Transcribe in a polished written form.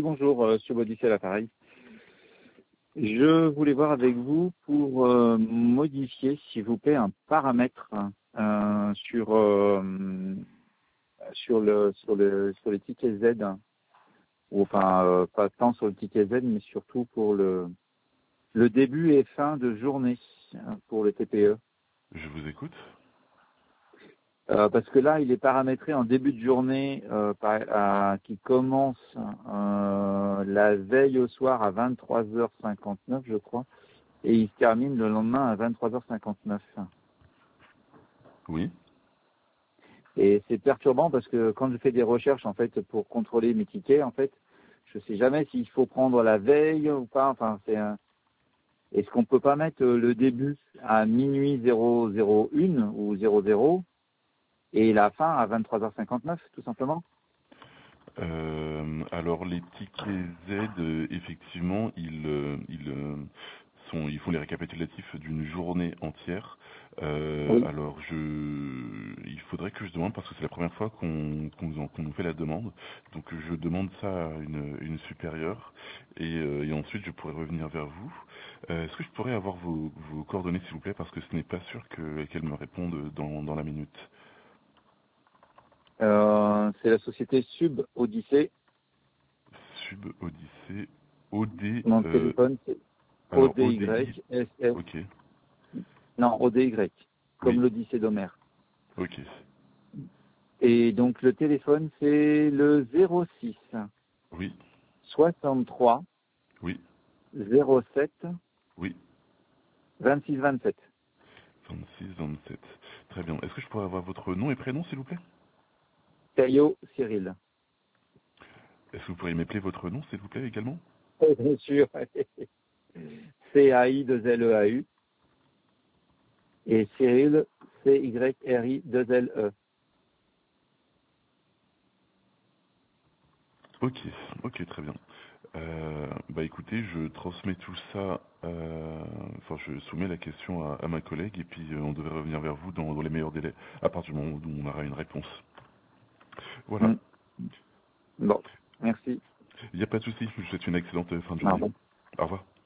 bonjour, sur Odyssée à l'appareil. Je voulais voir avec vous pour modifier, s'il vous plaît, un paramètre sur les tickets Z, ou enfin pas tant sur le ticket Z, mais surtout pour le début et fin de journée pour le TPE. Je vous écoute. Parce que là, il est paramétré en début de journée qui commence la veille au soir à 23h59, je crois, et il se termine le lendemain à 23h59. Oui. Et c'est perturbant parce que quand je fais des recherches en fait pour contrôler mes tickets, en fait, je sais jamais s'il faut prendre la veille ou pas. Enfin, est-ce qu'on peut pas mettre le début à minuit 001 ou 00 et la fin à 23h59, tout simplement? Alors les tickets Z, effectivement, ils font les récapitulatifs d'une journée entière. Oui. Alors il faudrait que je demande parce que c'est la première fois qu'on nous fait la demande. Donc je demande ça à une supérieure et ensuite je pourrais revenir vers vous. Est-ce que je pourrais avoir vos coordonnées s'il vous plaît parce que ce n'est pas sûr qu'elle me réponde dans la minute. C'est la société Sub Odyssée. Sub Odyssée, OD, Mon téléphone, c'est alors ODI, ODYSS. ok, Non, ODY, comme oui, l'Odyssée d'Homère. ok, Et donc le téléphone, c'est le 06 oui, 63 oui, 07 oui, 26 27. 26, 27. Très bien. Est-ce que je pourrais avoir votre nom et prénom, s'il vous plaît? Caillot Cyril. Est-ce que vous pourriez m'appeler votre nom, s'il vous plaît, également? Bien sûr. CAI2LEAU. Et Cyril, CYRI2LE. Ok, ok, très bien. Bah écoutez, je transmets tout ça, enfin je soumets la question à ma collègue et puis on devrait revenir vers vous dans les meilleurs délais, à partir du moment où on aura une réponse. Voilà. Hmm. Bon, merci. Il n'y a pas de souci, je vous souhaite une excellente fin de Au journée. revoir. Au revoir.